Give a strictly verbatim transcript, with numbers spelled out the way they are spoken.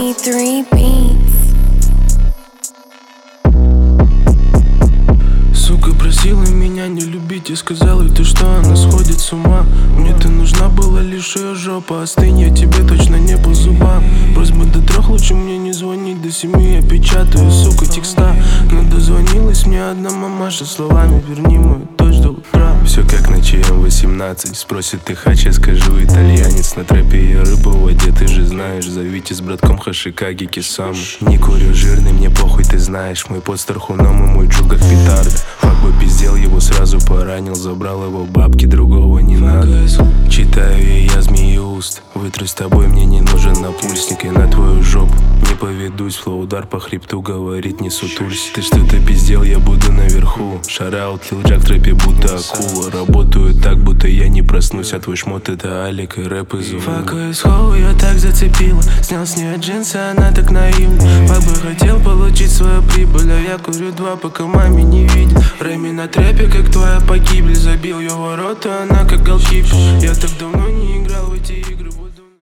би три Beats. Сука просила меня не любить и сказала ты, что она сходит с ума. Мне-то нужна была лишь ее жопа, остынь, я тебе точно не по зубам. Просьба до трех, лучше мне не звонить, до семи я печатаю, сука, текста. Но дозвонилась мне одна мамаша словами: верни мою дочь до утра. Все как на ЧМ восемнадцать, спросит ты хач, я скажу итальянец. На трэпе я рыба в воде, ты же знаешь. Зовите с братком Хашикаги Кисамы. Не курю жирный, мне похуй, ты знаешь. Мой под стархуном и мой джул как петарда. Факбой пиздел, его сразу поранил. Забрал его бабки, другого не надо. Читаю я, я змееуст. Вытру с тобой, мне не нужен напульсник. Я на твою жопу не поведусь. Флоу удар по хребту, говорит не сутулься. Ты что-то пиздел, я буду наверху. Шараут, лилджак в трэпе будто акула. Работаю так, будто я не проснусь. А твой шмот это Алик и рэп из ума. Фака из хоу ее так зацепила. Снял с нее джинсы, она так наивна. Фак бы хотел получить свою прибыль, а я курю два, пока маме не видел. Рэми на трэпе, как твоя погибель. Забил его рот, и она как голкипер. Я так думаю.